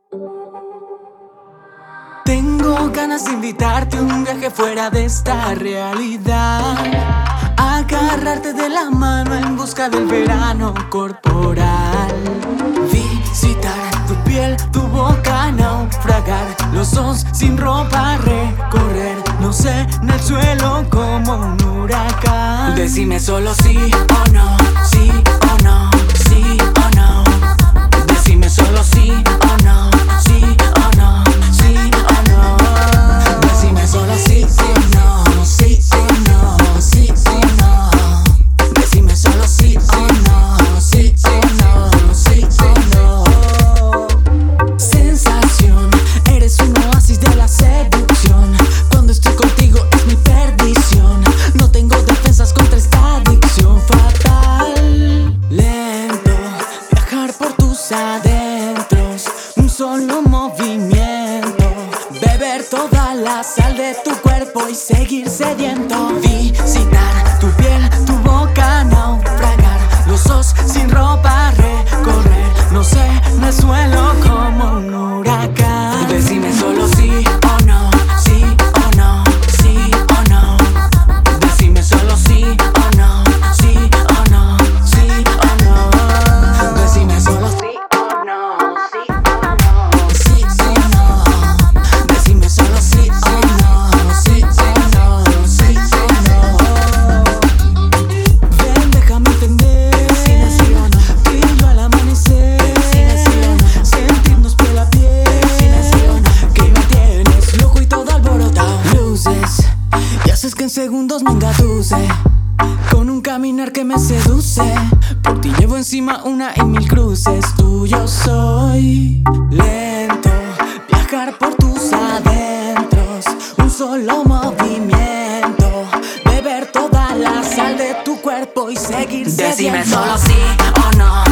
Tengo ganas de invitarte a un viaje fuera de esta realidad, agarrarte de la mano en busca del verano corporal, visitar tu piel, tu boca, naufragar, los dos sin ropa, recorrer, no sé, en el suelo como un huracán. Decime solo sí o no, sí o no, sí o no. Decime solo sí o no, sí o no, sí o no. Decime solo sí, sí o no, sí, sí o no, sí, sí o no. Decime solo sí o no, sí, sí o no, sí, sí o no. Sensación, eres un oasis de la seducción. Cuando estoy contigo es mi perdición. No tengo defensas contra esta adicción fatal. Lento, viajar por tus adentros, un solo movimiento, beber toda la sal de tu cuerpo y seguir sediento. Visitar tu piel, tu boca, naufragar, los dos sin ropa, recorrer, no sé, en el suelo como un huracán. Decime solo sí o no, sí o no, sí o no. Decime solo sí o no, sí o no, sí o no. Decime solo sí o no, sí o no, sí, sí o no. Decime solo sí o no, sí, sí o no, sí, sí o no. Ven, déjame entender, decime sí o no. Tú y yo al amanecer, decime sí o no. Sentirnos piel a piel, decime sí o no. Que me tienes loco y todo alborotado. Luces y haces que en segundos me engatuse, con un caminar que me seduce. Por ti llevo encima una y mil cruces. Tuyo soy. Lento, viajar por tus adentros, un solo movimiento, beber toda la sal de tu cuerpo y seguir sediento. Decime solo sí o no,